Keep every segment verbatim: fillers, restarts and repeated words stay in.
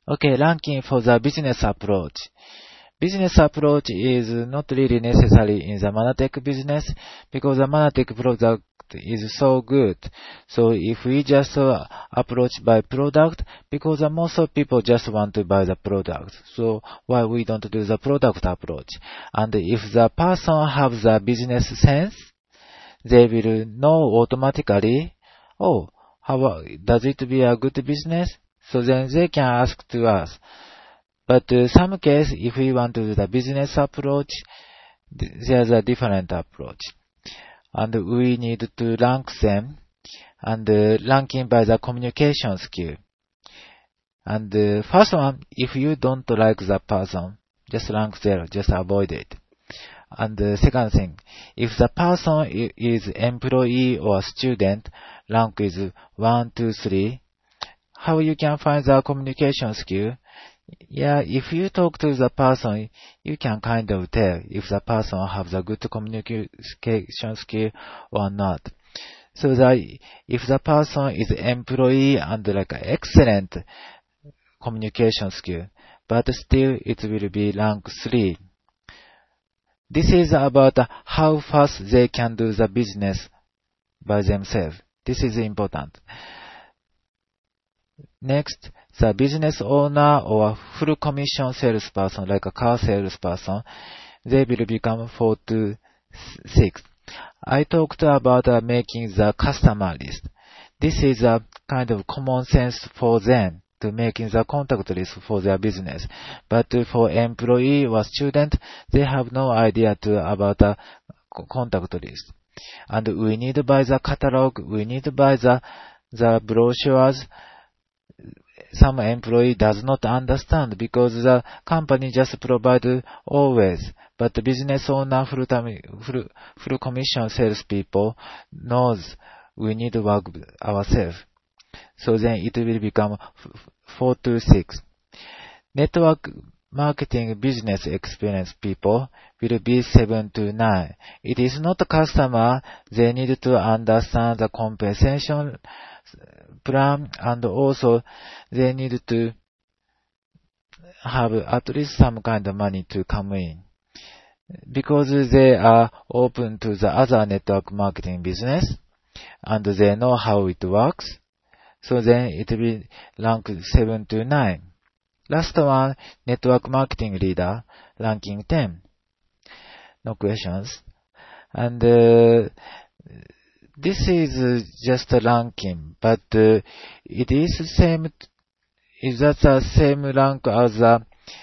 Okay, ranking for the business approach. Business approach is not really necessary in the Manatech business because the Manatech product is so good. So if we just uh, approach by product, because uh, most of people just want to buy the product. So why we don't do the product approach? And if the person has the business sense, they will know automatically, oh, how does it be a good business? So then they can ask to us. But in some case, if we want to do the business approach, there's a different approach. And we need to rank them, and uh, ranking by the communication skill. And the uh, first one, if you don't like the person, just rank zero, just avoid it. And the second thing, if the person is employee or student, rank is one, two, three. How you can find the communication skill? Yeah, if you talk to the person, you can kind of tell if the person has a good communication skill or not. So that if the person is employee and like excellent communication skill, but still it will be rank three. This is about how fast they can do the business by themselves. This is important. Next, the business owner or full commission salesperson, like a car salesperson, they will become four to six. I talked about uh, making the customer list. This is a kind of common sense for them to making the contact list for their business. But for employee or student, they have no idea to about a contact list. And we need to buy the catalog, we need to buy the, the brochures. Some employee does not understand because the company just provide always. But the business owner, full time, full, full commission salespeople knows we need to work ourselves. So then it will become four to six. Network marketing business experience people will be seven to nine. It is not a customer. They need to understand the compensation plan, and also they need to have at least some kind of money to come in. Because they are open to the other network marketing business, and they know how it works, so then it will rank seven to nine. Last one, network marketing leader, ranking ten. No questions. And uh, this is just a ranking, but uh, it is same. Is that the same rank as uh,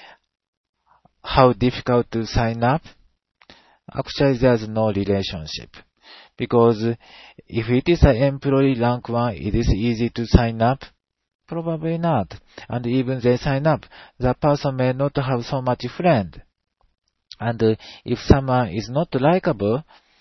how difficult to sign up? Actually, there's no relationship, because if it is an employee rank one, it is easy to sign up. Probably not. And even they sign up, the person may not have so much friend. And uh, if someone is not likable,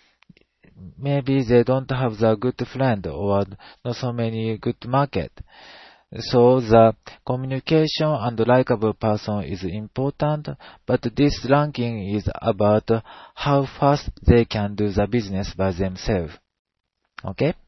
maybe they don't have the good friend or not so many good market. So the communication and likable person is important, but this ranking is about how fast they can do the business by themselves. Okay?